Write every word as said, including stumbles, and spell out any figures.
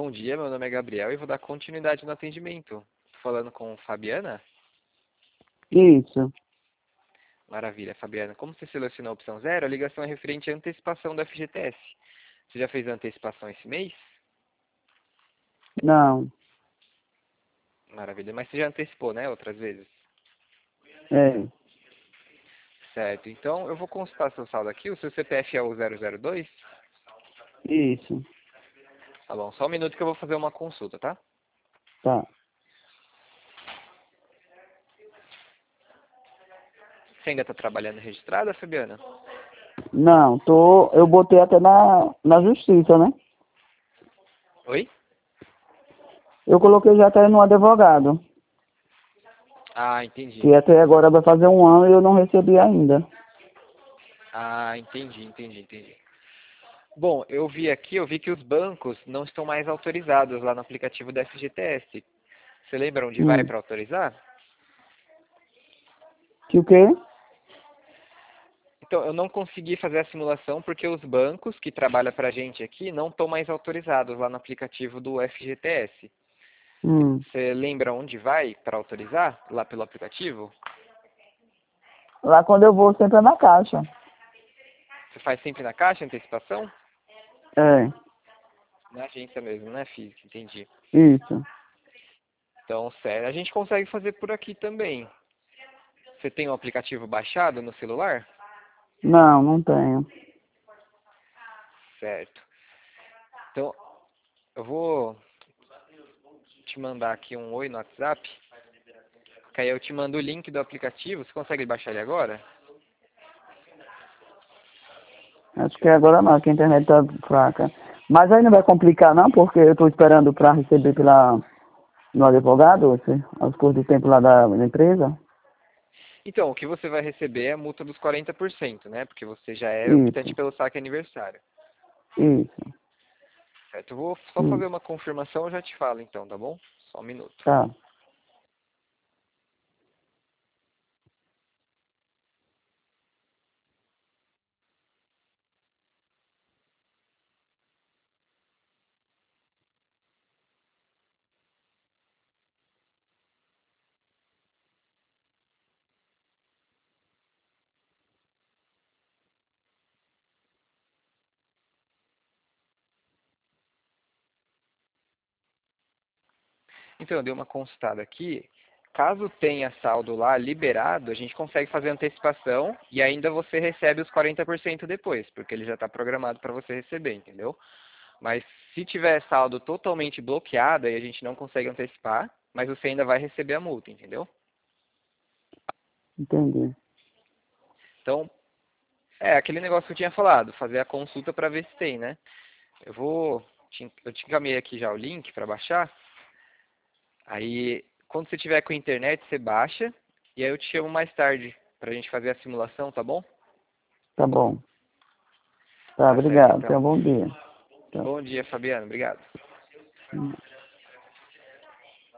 bom dia, meu nome é Gabriel e vou dar continuidade no atendimento. Tô falando com Fabiana? Isso. Maravilha, Fabiana. Como você selecionou a opção zero, a ligação é referente à antecipação do F G T S. Você já fez a antecipação esse mês? Não. Maravilha, mas você já antecipou, né, outras vezes? É. Certo, então eu vou consultar seu saldo aqui. O seu C P F é o zero zero dois? Isso. Tá bom, só um minuto que eu vou fazer uma consulta, tá? Tá. Você ainda está trabalhando registrada, Fabiana? Não, tô. Eu botei até na, na justiça, né? Oi? Eu coloquei já até no advogado. Ah, entendi. Que até agora vai fazer um ano e eu não recebi ainda. Ah, entendi, entendi, entendi. Bom, eu vi aqui, eu vi que os bancos não estão mais autorizados lá no aplicativo da F G T S. Você lembra onde vai Hum. para autorizar? Que o quê? Então, eu não consegui fazer a simulação porque os bancos que trabalham para a gente aqui não estão mais autorizados lá no aplicativo do F G T S. Hum. Você lembra onde vai para autorizar lá pelo aplicativo? Lá quando eu vou sempre é na caixa. Você faz sempre na caixa, antecipação? É. Na agência mesmo, né, física, entendi. Isso. Então, sério, a gente consegue fazer por aqui também. Você tem o aplicativo baixado no celular? Não, não tenho. Certo. Então, eu vou te mandar aqui um oi no WhatsApp, que aí eu te mando o link do aplicativo. Você consegue baixar ele agora? Acho que agora não, que a internet tá fraca. Mas aí não vai complicar não, porque eu tô esperando para receber pela, no advogado, esse, as coisas do tempo lá da, da empresa. Então, o que você vai receber é a multa dos quarenta por cento, né? Porque você já é optante Isso. pelo saque aniversário. Isso. Certo? Eu vou só Hum. fazer uma confirmação, eu já te falo então, tá bom? Só um minuto. Tá. Então, eu dei uma consultada aqui. Caso tenha saldo lá liberado, a gente consegue fazer antecipação e ainda você recebe os quarenta por cento depois, porque ele já está programado para você receber, entendeu? Mas se tiver saldo totalmente bloqueado, aí a gente não consegue antecipar, mas você ainda vai receber a multa, entendeu? Entendi. Então, é aquele negócio que eu tinha falado, fazer a consulta para ver se tem, né? Eu vou, te- eu te encaminhei aqui já o link para baixar. Aí, quando você tiver com a internet, você baixa e aí eu te chamo mais tarde para a gente fazer a simulação, tá bom? Tá bom. Tá, Tá certo, obrigado. Tenha então. um bom dia. Tchau. Bom dia, Fabiano. Obrigado. Hum.